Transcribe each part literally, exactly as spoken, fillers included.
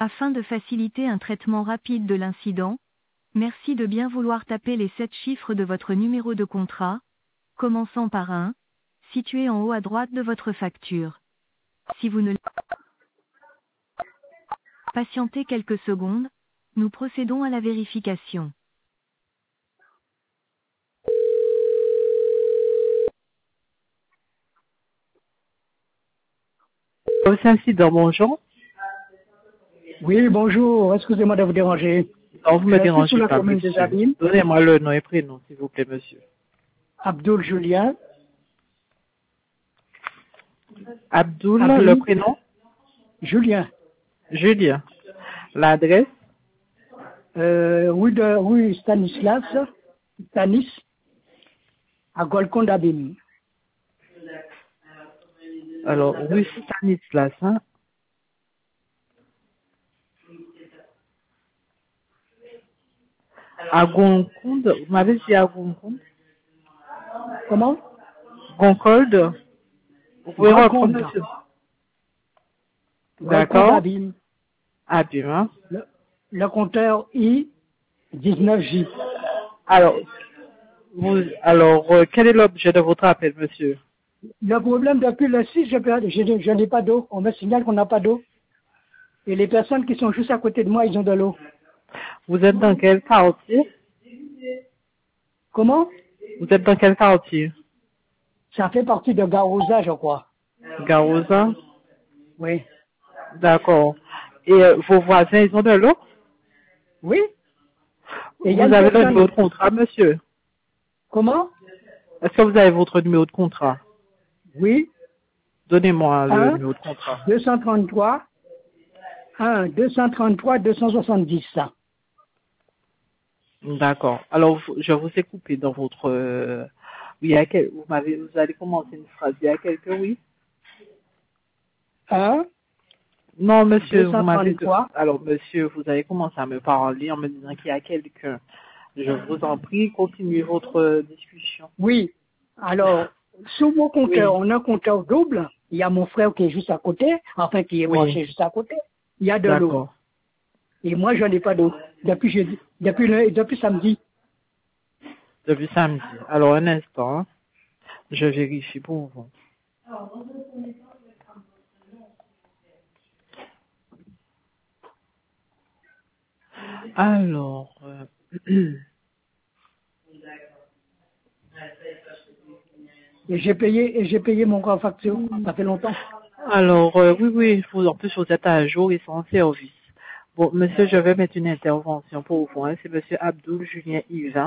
Afin de faciliter un traitement rapide de l'incident, merci de bien vouloir taper les sept chiffres de votre numéro de contrat, commençant par un, situé en haut à droite de votre facture. Si vous ne patientez quelques secondes, nous procédons à la vérification. Au Saint-Cyr, bonjour. Oui, bonjour. Excusez-moi de vous déranger. Non, vous me Je suis dérangez sur la pas, commune des monsieur. Abîmes. Donnez-moi le nom et prénom, s'il vous plaît, monsieur. Abdul Julien. Abdoul, le Abîmes. prénom? Julien. Julien. L'adresse? Euh, rue de rue Stanislas. Stanis. À Golconde Abîmes. Alors, rue Stanislas, hein? À Goncold, vous m'avez dit à Goncold? Comment? Goncold? Vous pouvez reprendre, Golconde. monsieur? Golconde D'accord. Abîmes. Abîmes, hein? Le, le compteur I dix-neuf J. Alors, vous, alors, euh, quel est l'objet de votre appel, monsieur? Le problème depuis le six, je, peux- je, je n'ai pas d'eau. On me signale qu'on n'a pas d'eau. Et les personnes qui sont juste à côté de moi, ils ont de l'eau. Vous êtes dans quel quartier? Comment? Vous êtes dans quel quartier? Ça fait partie de Garouza, je crois. Garouza? Oui. D'accord. Et euh, vos voisins, ils ont de l'eau? Oui? Et il y Vous a une avez le personne. numéro de contrat, monsieur? Comment? Est-ce que vous avez votre numéro de contrat? Oui. Donnez-moi le un, numéro de contrat. deux cent trente-trois, un, deux cent trente-trois, deux cent soixante-dix. D'accord. Alors, vous- je vous ai coupé dans votre... euh, oui, il y a quel- vous m'avez, vous allez commencer une phrase. Il y a quelques oui? un, Non, monsieur, vous m'avez... deux cent trente-trois. Alors, monsieur, vous avez commencé à me parler en me disant qu'il y a quelqu'un. Je vous en prie, continuez votre euh, discussion. Oui. Alors, sur mon compteur, Oui. on a un compteur double. Il y a mon frère qui est juste à côté, enfin qui est Oui. branché juste à côté. Il y a de l'eau. D'accord. Et moi, je n'ai pas d'eau. Depuis jeudi, depuis, le- depuis samedi. Depuis samedi. Alors, un instant. hein. Je vérifie pour vous. Alors, euh, Et j'ai payé, et j'ai payé mon grand facture. Ça fait longtemps. alors euh, oui, oui, vous, en plus vous êtes à jour et sans service. Bon, monsieur, je vais mettre une intervention pour vous. Hein. C'est monsieur Abdoul Julien Yves.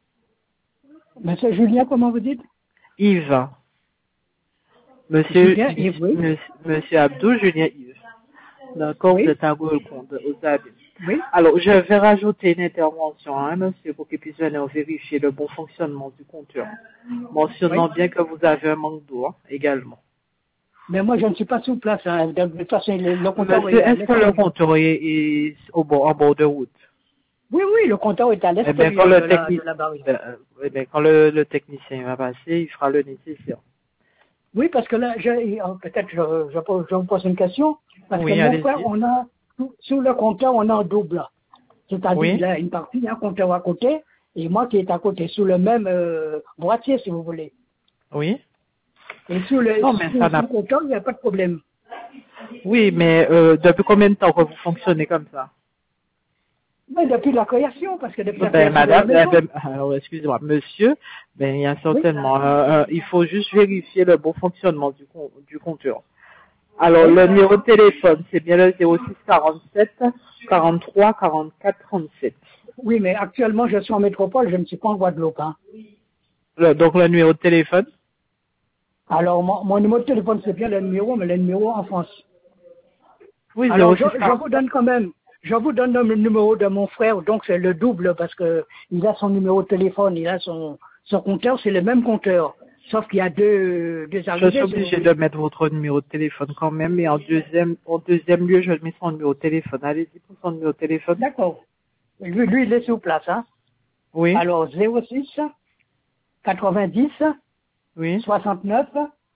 Monsieur Julien, comment vous dites? Yves. Monsieur, Julien, et oui. monsieur, monsieur Abdoul Julien Yves. D'accord, vous Oui. êtes à Golconde, aux Abîmes. Oui. Alors, je vais rajouter une intervention, hein, monsieur, pour qu'il puisse venir vérifier le bon fonctionnement du compteur. Mentionnant Oui. bien que vous avez un manque d'eau hein, également. Mais moi, je ne suis pas sur place. Hein. De toute façon, le, le compteur Monsieur, est à est-ce que le l'extérieur. compteur est, est au bord, en bord de route? Oui, oui, le compteur est à Eh bien, quand l'extérieur le de la, de technicien, la barrière. euh, eh bien, quand le, le technicien va passer, il fera le nécessaire. Oui, parce que là, je, euh, peut-être je, je, pose- je vous pose une question. Parce que Oui, mon frère, allez-y. on a, sous sous le compteur, on a un double. C'est-à-dire, il Oui, a une partie, il y a un compteur à côté, et moi qui est à côté, sous le même euh, boîtier, si vous voulez. oui. Et sous le, Non, mais sous, ça sous n'a... le compteur, il n'y a pas de problème. Oui, mais euh, depuis combien de temps que vous fonctionnez comme ça? Mais depuis la création, parce que depuis la Ben, création de la madame, eh maison. ben, alors, excusez-moi, monsieur, ben, il y a Oui, certainement, euh, euh, il faut juste vérifier le bon fonctionnement du, com- du compteur. Alors, oui. le numéro de téléphone, c'est bien le zéro six quarante-sept, quarante-trois, quarante-quatre, trente-sept. Oui, mais actuellement, je suis en métropole, je ne suis pas en Guadeloupe. Hein. Le- donc, le numéro de téléphone? Alors, mon, mon numéro de téléphone, c'est bien le numéro, mais le numéro en France. Oui, Alors, zéro je, six je vous quarante-sept. donne quand même, je vous donne le numéro de mon frère, donc c'est le double, parce que il a son numéro de téléphone, il a son, son compteur, c'est le même compteur. Sauf qu'il y a deux, deux Je suis arrivées, si vous obligé de voulez. mettre votre numéro de téléphone quand même, et en deuxième, en deuxième lieu, je mets son numéro de téléphone. Allez-y pour son numéro de téléphone. D'accord. Lui, lui, il est sur place, hein. Oui, Alors, zéro six, quatre-vingt-dix, oui. soixante-neuf,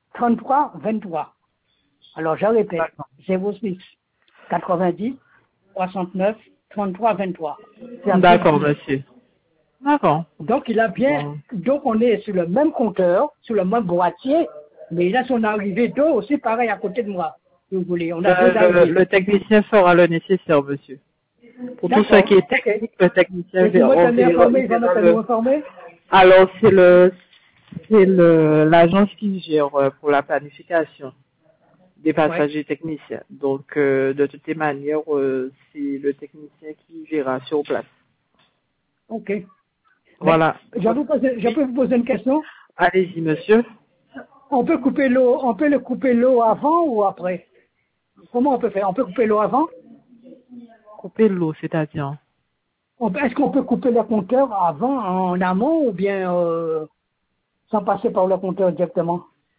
trente-trois, vingt-trois. Alors, je répète, D'accord. zéro six, quatre-vingt-dix, soixante-neuf, trente-trois, vingt-trois. D'accord, monsieur. D'accord. Donc, il a bien, Bon. donc on est sur le même compteur, sur le même boîtier, mais il a son arrivée d'eau aussi pareil à côté de moi, si vous voulez. On a deux Le, le, arrivées. le technicien fera le nécessaire, monsieur. Pour tout ce qui est technique, le technicien Et vous verra. me tenez informé, il va me tenir informé? Alors, c'est le, c'est le, l'agence qui gère euh, pour la planification des passagers techniciens. Donc, euh, de toutes les manières, euh, c'est le technicien qui gérera sur place. Ok. Voilà. Je peux, poser, je peux vous poser une question? Allez-y, monsieur. On peut couper l'eau, on peut le couper l'eau avant ou après? Comment on peut faire? On peut couper l'eau avant? Couper l'eau, c'est-à-dire? On peut- Est-ce qu'on peut couper le compteur avant, en amont, ou bien euh, sans passer par le compteur directement?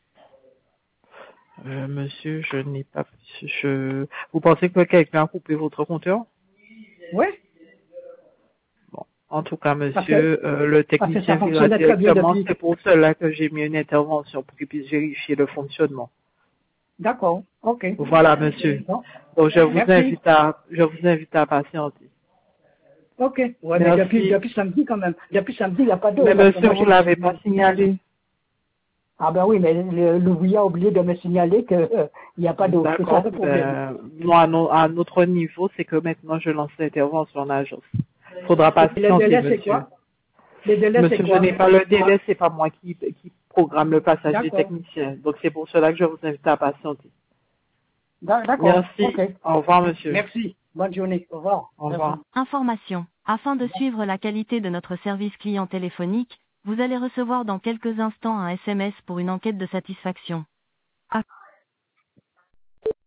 Euh, monsieur, je n'ai pas... Je... Vous pensez que quelqu'un a coupé votre compteur? Oui. Bon. En tout cas, monsieur, que, euh, le technicien verra directement. C'est pour cela que j'ai mis une intervention pour qu'il puisse vérifier le fonctionnement. D'accord. Ok. Voilà, monsieur. Bon. Donc, je vous Merci. invite à, je vous invite à patienter. Ok. Ouais, mais depuis, depuis samedi quand même. Depuis samedi, il n'y a pas d'eau. Mais monsieur, vous l'avez pas signalé. Ah ben oui, mais le- l'ouvrier a oublié de me signaler qu'il euh, n'y a pas d'eau. C'est ça D'accord. le problème. Euh, moi, à, no- à notre niveau, c'est que maintenant, je lance l'intervention en agence. Il faudra Et patienter, le délai, c'est monsieur. quoi? Le délai, Monsieur, c'est je quoi? n'ai pas le délai, c'est pas moi qui, qui programme le passager D'accord. technicien. Donc, c'est pour cela que je vous invite à patienter. D'a- D'accord. Merci. Ok. Au revoir, monsieur. Merci. Bonne journée. Au revoir. Au revoir. Information. Afin de suivre la qualité de notre service client téléphonique, vous allez recevoir dans quelques instants un S M S pour une enquête de satisfaction. À